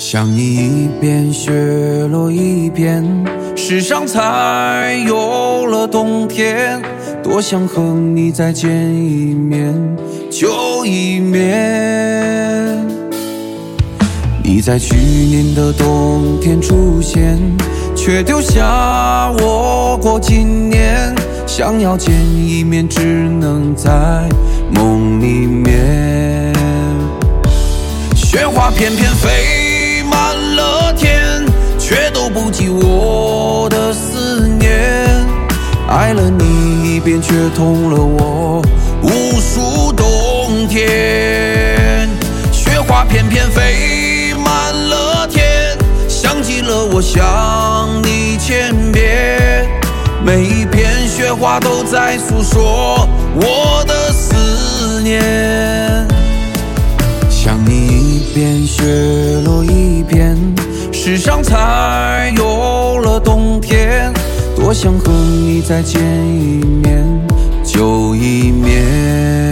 想你一遍，雪落一片，世上才有了冬天。多想和你再见一面，就一面。你在去年的冬天出现，却丢下我过今年。想要见一面，只能在梦里面。雪花片片飞满了天，却都不及我的思念。爱了你一遍，却痛了我无数冬天。雪花片片飞满了天，像极了我想你千遍。每一片雪花都在诉说我的思念。想你一遍，雪落一片，世上才有了冬天。多想和你再见一面，就一面。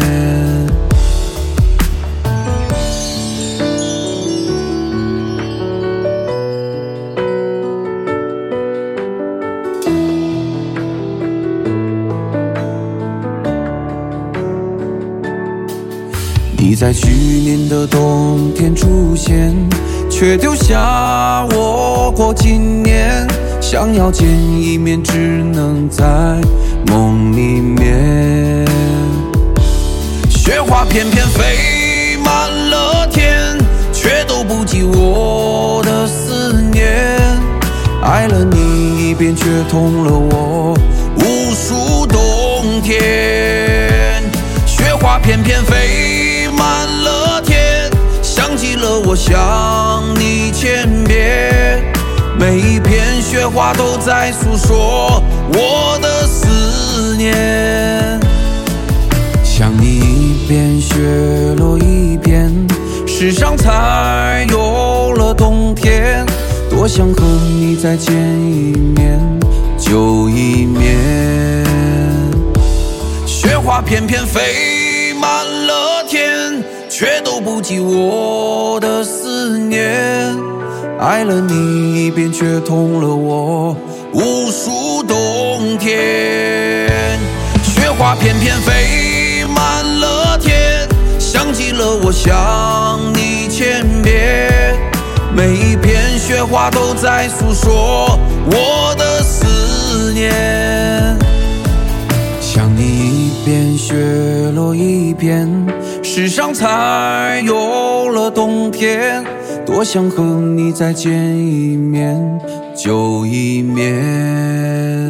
你在去年的冬天出现，却丢下我过今年。想要见一面，只能在梦里面。雪花片片飞满了天，却都不及我的思念。爱了你一遍，却痛了我无数冬天。雪花片片飞满了天，像极了我想你千遍。每一片雪花都在诉说我的思念。想你一遍，雪落一片，世上才有了冬天。多想和你再见一面，就一面。雪花片片飞满了天，却都不及我的思念。爱了你一遍，却痛了我无数冬天。雪花片片飞满了天，像极了我想你千遍。每一片雪花都在诉说我的思念。想你一遍，雪落一片，世上才有了冬天。多想和你再见一面，就一面。